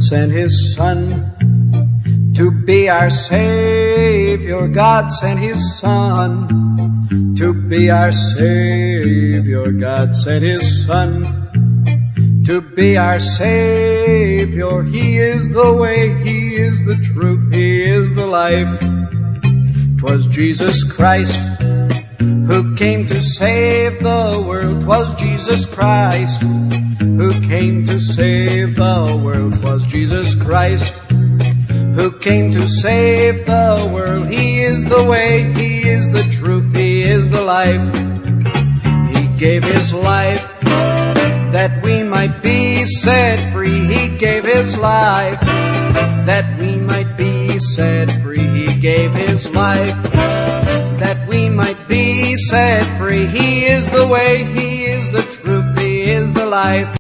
sent His Son to be our Savior. God sent His Son to be our Savior. God sent His Son to be our Savior. He is the way, He is the truth, He is the life. 'Twas Jesus Christ who came to save the world. 'Twas Jesus Christ who came to save the world. 'Twas Jesus Christ who came to save the world. He is the way, He is the truth, He is the life. He gave His life that we might be set free. He gave His life that we might be set free. He gave His life that we might be set free. He is the way, He is the truth, He is the life.